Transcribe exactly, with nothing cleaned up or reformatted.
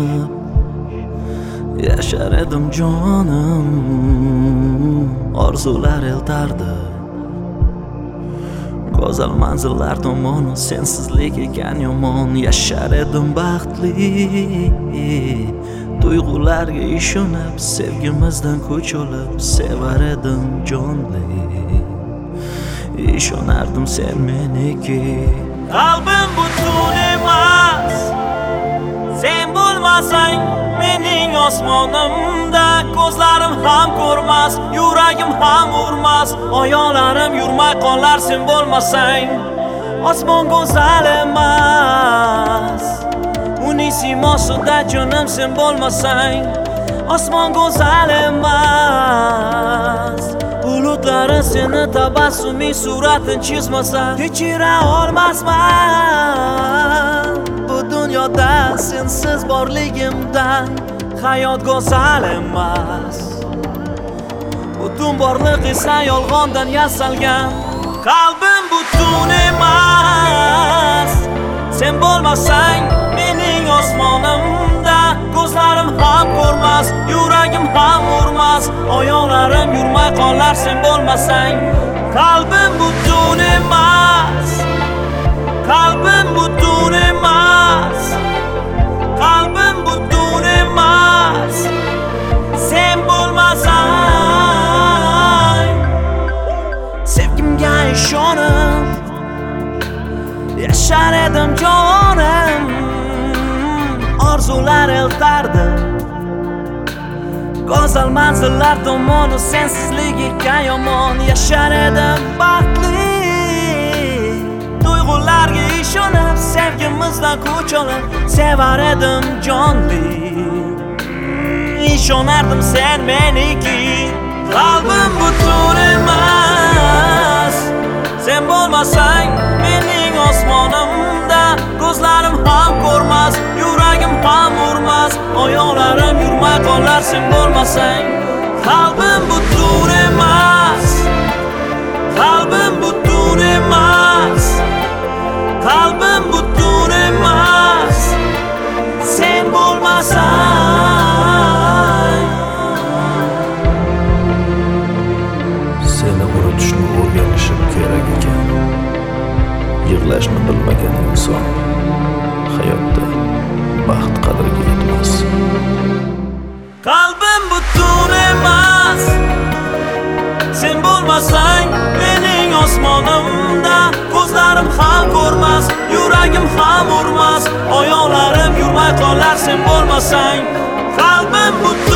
yashar edim jonim. Orzular eltardi go'zal manzillar tomon. Sensizlik ekan yomon, yashar edim baxtli. Tuyg'ularga ishonib, sevgimizdan kuch olib, sevar edim jonli. Ishonardim sen meniki. Qalbim butun emas, sen bo'lmasang mening osmonimda. Ko'zlarim ham ko'rmas, yuragim ham urmas, oyoqlarim yurmay qolar sen bo'lmasang. Osmon go'zal emas, uning siymosida jonim sen bo'lmasang. Osmon go'zal emas, bulutlari seni tabassuming suratin chizmasa, kechira olmasman bu dunyoda sensiz borligimdan. Hayot go'zal emas, butun borliq esa yolg'ondan yasalgan. Qalbim butun emas, sen bo'lmasang mening osmonimda. Ko'zlarim ham ko'rmas, yuragim ham urmas, oyoqlarim yurmay qolar sen bo'lmasang. Qalbim butun emas, qalbim butun emas, qalbim butun emas, sen bo'lmasang. Sevgimga ishonib yashar edim jonim. Orzular eltardi go'zal manzillar tomon. Sensizlik ekan yomon, yashar edim baxtli. Tuyg'ularga ishonib, sevgimizdan kuch olib, sevar edim jonli. Ishonardim sen meniki. Qalbim butun emas, sen bo'lmasang mening osmonimda. Ko'zlarim ham ko'rmas, yuragim ham urmas, oyoqlarim yurmay qolar sen bo'lmasang. Qalbim butun emas, qalbim butun emas, qalbim butun emas, sen bo'lmasang. Seni unutishni o'rganishim kerak ekan. Yig'lashni bilmagan inson hayotda baxt qadriga yetmas. Qalbim butun emas, sen bo'lmasang mening osmonimda. Ko'zlarim ham ko'rmas, yuragim ham urmas, oyoqlarim yurmay qolar sen bo'lmasang. Qalbim butun